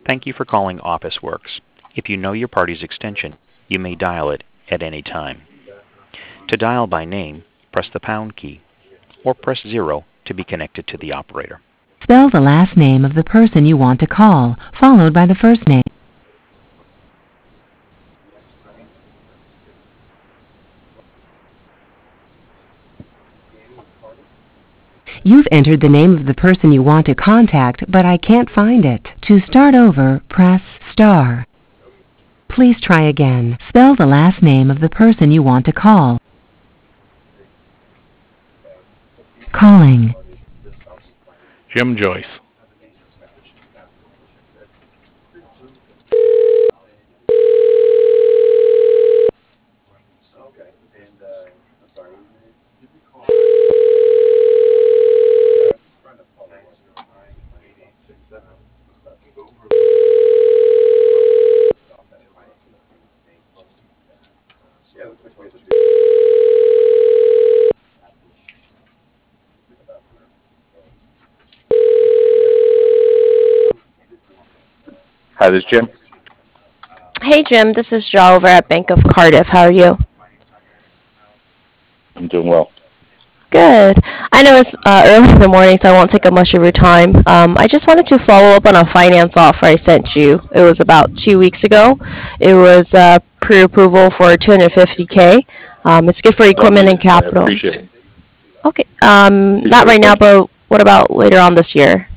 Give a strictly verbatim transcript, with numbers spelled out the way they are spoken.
Thank you for calling OfficeWorks. If you know your party's extension, you may dial it at any time. To dial by name, press the pound key, or press zero to be connected to the operator. Spell the last name of the person you want to call, followed by the first name. You've entered the name of the person you want to contact, but I can't find it. To start over, press star. Please try again. Spell the last name of the person you want to call. Calling. Jim Joyce. Hi, this is Jim. Hey Jim, this is Jo over at Bank of Cardiff. How are you? I'm doing well. Good. I know it's uh, early in the morning, so I won't take up much of your time. Um, I just wanted to follow up on a finance offer I sent you. It was about two weeks ago. It was uh, pre-approval for two hundred fifty K. Um, it's good for equipment and I capital. appreciate it. Okay. Um, Appreciate not it. right now, Thank you. but what about later on this year?